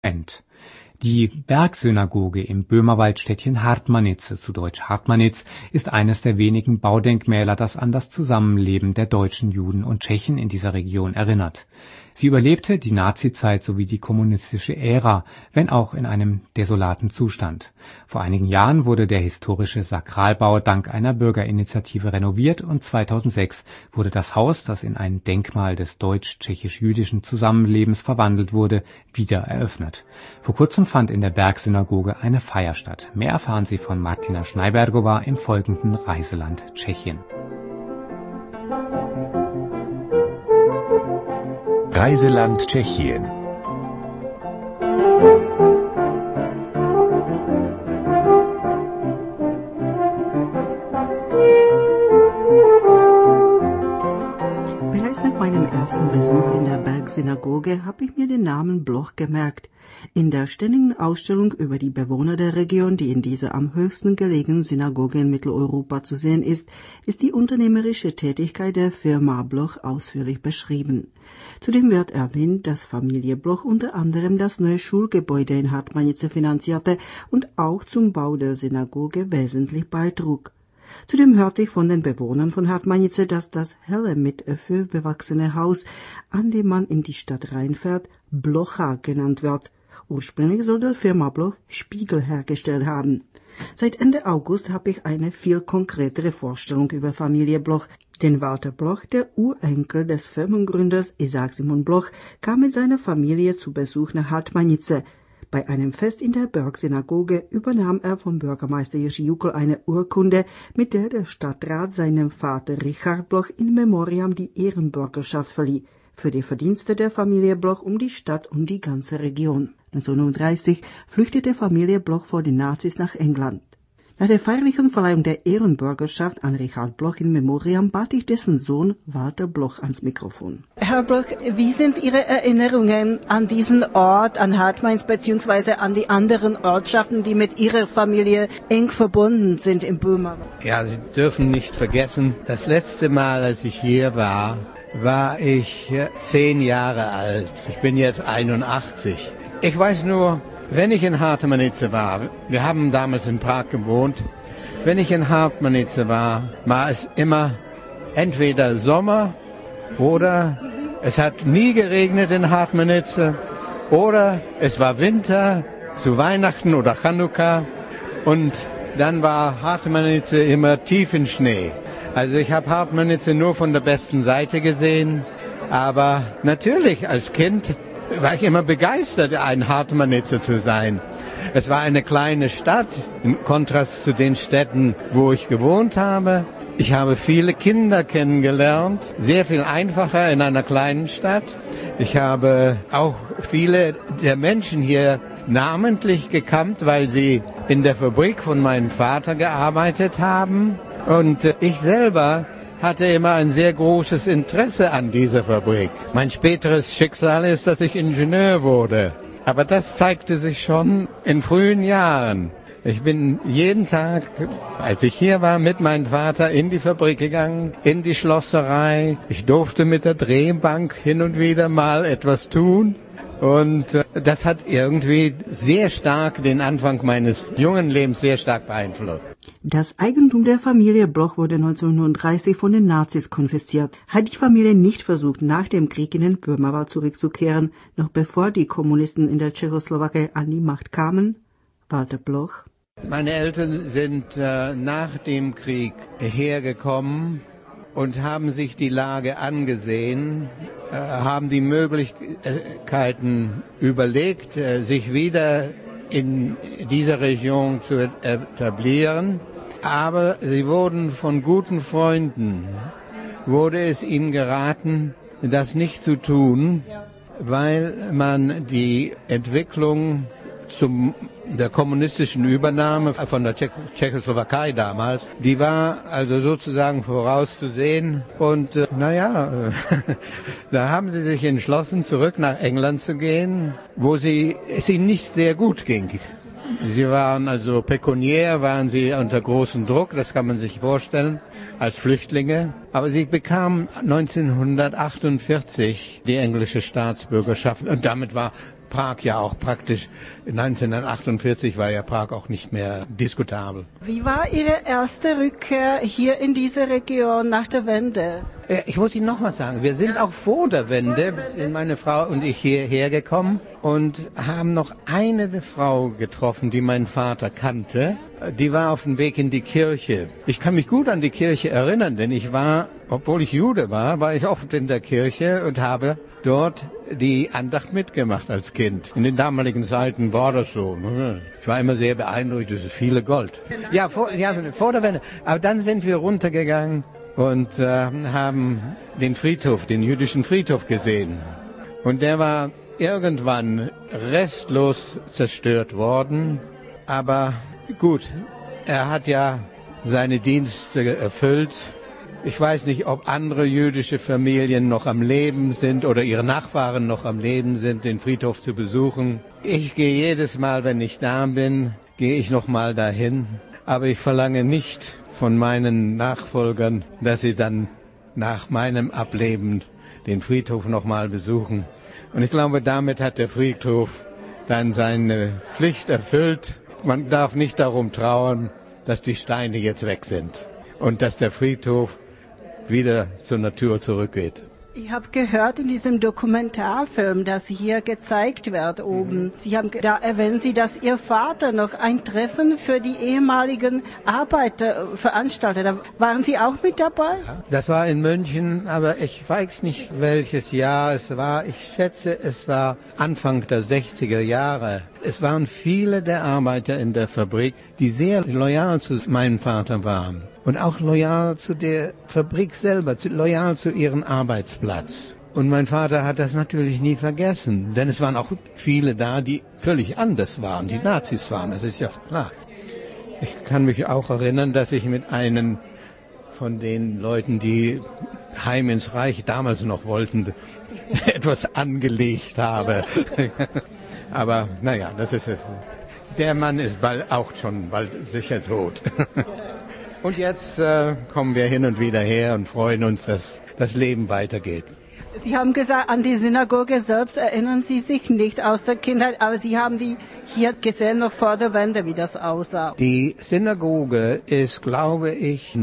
End. Die Bergsynagoge im Böhmerwaldstädtchen Hartmanitze, zu Deutsch Hartmanitz, ist eines der wenigen Baudenkmäler, das an das Zusammenleben der deutschen Juden und Tschechen in dieser Region erinnert. Sie überlebte die Nazizeit sowie die kommunistische Ära, wenn auch in einem desolaten Zustand. Vor einigen Jahren wurde der historische Sakralbau dank einer Bürgerinitiative renoviert und 2006 wurde das Haus, das in ein Denkmal des deutsch-tschechisch-jüdischen Zusammenlebens verwandelt wurde, wieder eröffnet. Vor kurzem fand in der Bergsynagoge eine Feier statt. Mehr erfahren Sie von Martina Schneibergova im folgenden Reiseland Tschechien. Reiseland Tschechien. Bereits nach meinem ersten Besuch in der Bergsynagoge habe ich mir den Namen Bloch gemerkt. In der ständigen Ausstellung über die Bewohner der Region, die in dieser am höchsten gelegenen Synagoge in Mitteleuropa zu sehen ist, ist die unternehmerische Tätigkeit der Firma Bloch ausführlich beschrieben. Zudem wird erwähnt, dass Familie Bloch unter anderem das neue Schulgebäude in Hartmanitze finanzierte und auch zum Bau der Synagoge wesentlich beitrug. Zudem hörte ich von den Bewohnern von Hartmanitze, dass das helle, mit Öffel bewachsene Haus, an dem man in die Stadt reinfährt, Blocha genannt wird. Ursprünglich soll die Firma Bloch Spiegel hergestellt haben. Seit Ende August habe ich eine viel konkretere Vorstellung über Familie Bloch. Denn Walter Bloch, der Urenkel des Firmengründers Isaac Simon Bloch, kam mit seiner Familie zu Besuch nach Hartmanitze. Bei einem Fest in der Bergsynagoge übernahm er vom Bürgermeister Jiří Jukl eine Urkunde, mit der der Stadtrat seinem Vater Richard Bloch in Memoriam die Ehrenbürgerschaft verlieh, für die Verdienste der Familie Bloch um die Stadt und die ganze Region. 1939 flüchtete Familie Bloch vor den Nazis nach England. Nach der feierlichen Verleihung der Ehrenbürgerschaft an Richard Bloch in Memoriam bat ich dessen Sohn Walter Bloch ans Mikrofon. Herr Bloch, wie sind Ihre Erinnerungen an diesen Ort, an Hartmanitz bzw. an die anderen Ortschaften, die mit Ihrer Familie eng verbunden sind im Böhmerwald? Ja, Sie dürfen nicht vergessen, das letzte Mal, als ich hier war, war ich 10 Jahre alt. Ich bin jetzt 81. Ich weiß nur, wenn ich in Hartmanitze war, wir haben damals in Prag gewohnt, wenn ich in Hartmanitze war es immer entweder Sommer oder es hat nie geregnet in Hartmanitze oder es war Winter zu Weihnachten oder Chanukka und dann war Hartmanitze immer tief in Schnee. Also ich habe Hartmanitze nur von der besten Seite gesehen, aber natürlich als Kind war ich immer begeistert, ein Hartmanitze zu sein. Es war eine kleine Stadt, im Kontrast zu den Städten, wo ich gewohnt habe. Ich habe viele Kinder kennengelernt, sehr viel einfacher in einer kleinen Stadt. Ich habe auch viele der Menschen hier namentlich gekannt, weil sie in der Fabrik von meinem Vater gearbeitet haben. Und ich selber hatte immer ein sehr großes Interesse an dieser Fabrik. Mein späteres Schicksal ist, dass ich Ingenieur wurde. Aber das zeigte sich schon in frühen Jahren. Ich bin jeden Tag, als ich hier war, mit meinem Vater in die Fabrik gegangen, in die Schlosserei. Ich durfte mit der Drehbank hin und wieder mal etwas tun. Und das hat irgendwie sehr stark den Anfang meines jungen Lebens sehr stark beeinflusst. Das Eigentum der Familie Bloch wurde 1939 von den Nazis konfisziert. Hat die Familie nicht versucht, nach dem Krieg in den Böhmerwald zurückzukehren, noch bevor die Kommunisten in der Tschechoslowakei an die Macht kamen? Walter Bloch. Meine Eltern sind nach dem Krieg hergekommen und haben sich die Lage angesehen, haben die Möglichkeiten überlegt, sich wieder in dieser Region zu etablieren. Aber sie wurden von guten Freunden, wurde es ihnen geraten, das nicht zu tun, weil man die Entwicklung der kommunistischen Übernahme von der Tschechoslowakei damals, die war also sozusagen vorauszusehen. Und da haben sie sich entschlossen, zurück nach England zu gehen, wo es ihnen nicht sehr gut ging. Sie waren also pekuniär, waren sie unter großem Druck, das kann man sich vorstellen, als Flüchtlinge. Aber sie bekamen 1948 die englische Staatsbürgerschaft und damit war Prag ja auch praktisch, 1948 war ja Prag auch nicht mehr diskutabel. Wie war Ihre erste Rückkehr hier in diese Region nach der Wende? Ich muss Ihnen noch was sagen. Wir sind auch vor der Wende, sind meine Frau und ich hierher gekommen und haben noch eine Frau getroffen, die mein Vater kannte. Die war auf dem Weg in die Kirche. Ich kann mich gut an die Kirche erinnern, denn ich war, obwohl ich Jude war ich oft in der Kirche und habe dort die Andacht mitgemacht als Kind. In den damaligen Zeiten war das so. Ich war immer sehr beeindruckt, das ist viele Gold. Ja, vor der Wende. Aber dann sind wir runtergegangen und haben den Friedhof, den jüdischen Friedhof gesehen. Und der war irgendwann restlos zerstört worden. Aber gut, er hat ja seine Dienste erfüllt. Ich weiß nicht, ob andere jüdische Familien noch am Leben sind oder ihre Nachfahren noch am Leben sind, den Friedhof zu besuchen. Ich gehe jedes Mal, wenn ich da bin, gehe ich noch mal dahin. Aber ich verlange nicht von meinen Nachfolgern, dass sie dann nach meinem Ableben den Friedhof noch mal besuchen. Und ich glaube, damit hat der Friedhof dann seine Pflicht erfüllt. Man darf nicht darum trauern, dass die Steine jetzt weg sind und dass der Friedhof wieder zur Natur zurückgeht. Ich habe gehört in diesem Dokumentarfilm, das hier gezeigt wird oben, da erwähnen Sie, dass Ihr Vater noch ein Treffen für die ehemaligen Arbeiter veranstaltet hat. Waren Sie auch mit dabei? Das war in München, aber ich weiß nicht, welches Jahr es war. Ich schätze, es war Anfang der 60er Jahre. Es waren viele der Arbeiter in der Fabrik, die sehr loyal zu meinem Vater waren. Und auch loyal zu der Fabrik selber, loyal zu ihrem Arbeitsplatz. Und mein Vater hat das natürlich nie vergessen, denn es waren auch viele da, die völlig anders waren, die Nazis waren, das ist ja klar. Ich kann mich auch erinnern, dass ich mit einem von den Leuten, die heim ins Reich damals noch wollten, etwas angelegt habe. Aber naja, das ist es. Der Mann ist auch schon bald sicher tot. Und jetzt kommen wir hin und wieder her und freuen uns, dass das Leben weitergeht. Sie haben gesagt, an die Synagoge selbst erinnern Sie sich nicht aus der Kindheit, aber Sie haben die hier gesehen, noch vor der Wende, wie das aussah. Die Synagoge ist, glaube ich,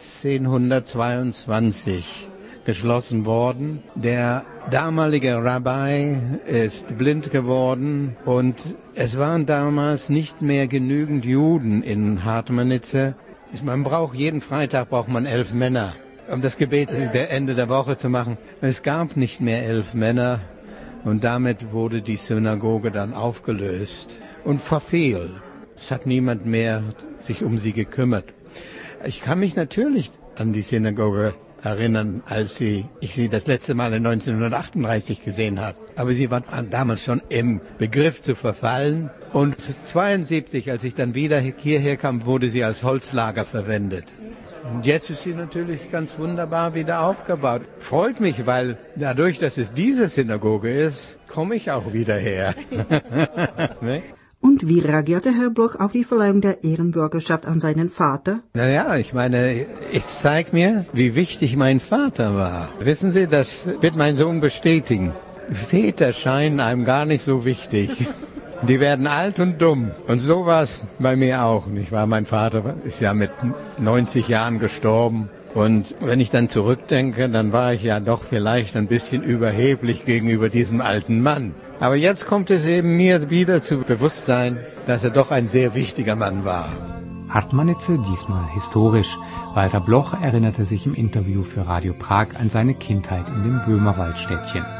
1922 geschlossen worden. Der damalige Rabbi ist blind geworden und es waren damals nicht mehr genügend Juden in Hartmanitze. Jeden Freitag braucht man 11 Männer, um das Gebet der Ende der Woche zu machen. Es gab nicht mehr 11 Männer und damit wurde die Synagoge dann aufgelöst und verfiel. Es hat niemand mehr sich um sie gekümmert. Ich kann mich natürlich an die Synagoge erinnern, als ich sie das letzte Mal in 1938 gesehen habe. Aber sie war damals schon im Begriff zu verfallen. Und 1972, als ich dann wieder hierher kam, wurde sie als Holzlager verwendet. Und jetzt ist sie natürlich ganz wunderbar wieder aufgebaut. Freut mich, weil dadurch, dass es diese Synagoge ist, komme ich auch wieder her. Ne? Und wie reagierte Herr Bloch auf die Verleihung der Ehrenbürgerschaft an seinen Vater? Naja, ich meine, es zeigt mir, wie wichtig mein Vater war. Wissen Sie, das wird mein Sohn bestätigen. Väter scheinen einem gar nicht so wichtig. Die werden alt und dumm. Und so war es bei mir auch, nicht wahr? Mein Vater ist ja mit 90 Jahren gestorben. Und wenn ich dann zurückdenke, dann war ich ja doch vielleicht ein bisschen überheblich gegenüber diesem alten Mann. Aber jetzt kommt es eben mir wieder zu Bewusstsein, dass er doch ein sehr wichtiger Mann war. Hartmanitze, diesmal historisch. Walter Bloch erinnerte sich im Interview für Radio Prag an seine Kindheit in dem Böhmerwaldstädtchen.